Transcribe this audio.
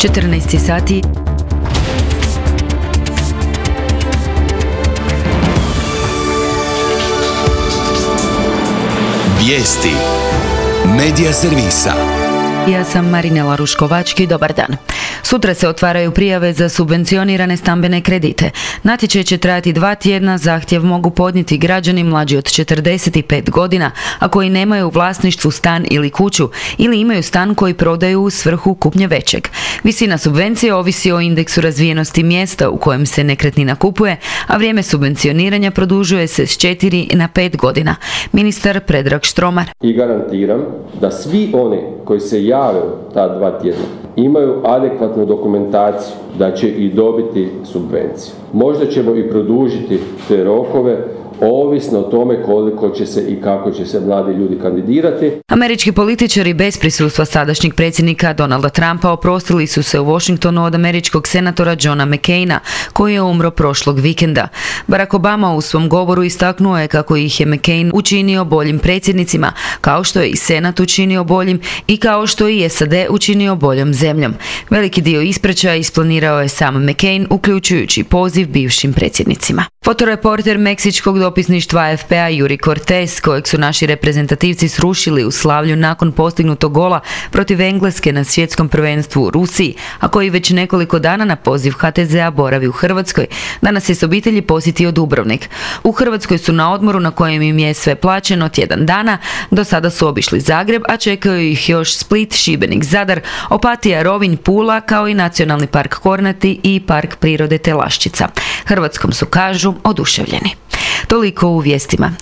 14 sati. Vijesti Medija servisa. Ja sam Marinela Ruškovački, dobar dan. Sutra se otvaraju prijave za subvencionirane stambene kredite. Natječaj će trajati 2 tjedna, zahtjev mogu podnijeti građani mlađi od 45 godina, a koji nemaju u vlasništvu stan ili kuću, ili imaju stan koji prodaju u svrhu kupnje većeg. Visina subvencije ovisi o indeksu razvijenosti mjesta u kojem se nekretnina kupuje, a vrijeme subvencioniranja produžuje se s 4 na 5 godina. Ministar Predrag Štromar. I garantiram da svi oni koji se jave ta 2 tjedna imaju adekvatnu dokumentaciju da će i dobiti subvenciju. Možda ćemo i produžiti te rokove, ovisno o tome koliko će se i kako će se mladi ljudi kandidirati. Američki političari bez prisustva sadašnjeg predsjednika Donalda Trumpa oprostili su se u Washingtonu od američkog senatora Johna McCaina, koji je umro prošlog vikenda. Barack Obama u svom govoru istaknuo je kako ih je McCain učinio boljim predsjednicima, kao što je i Senat učinio boljim i kao što je i SAD učinio boljom zemljom. Veliki dio ispraćaja isplanirao je sam McCain, uključujući poziv bivšim predsjednicima. Fotoreporter meksičkog dopisništva AFP-a Yuri Cortez, kojeg su naši reprezentativci srušili u slavlju nakon postignutog gola protiv Engleske na svjetskom prvenstvu u Rusiji, a koji već nekoliko dana na poziv HTZ-a boravi u Hrvatskoj, danas je s obitelji posjetio Dubrovnik. U Hrvatskoj su na odmoru na kojem im je sve plaćeno tjedan dana. Do sada su obišli Zagreb, a čekaju ih još Split, Šibenik, Zadar, Opatija, Rovinj, Pula, kao i Nacionalni park Kornati i Park prirode Telaščica. Hrvatskom su, kažu, oduševljeni. Toliko u vijestima.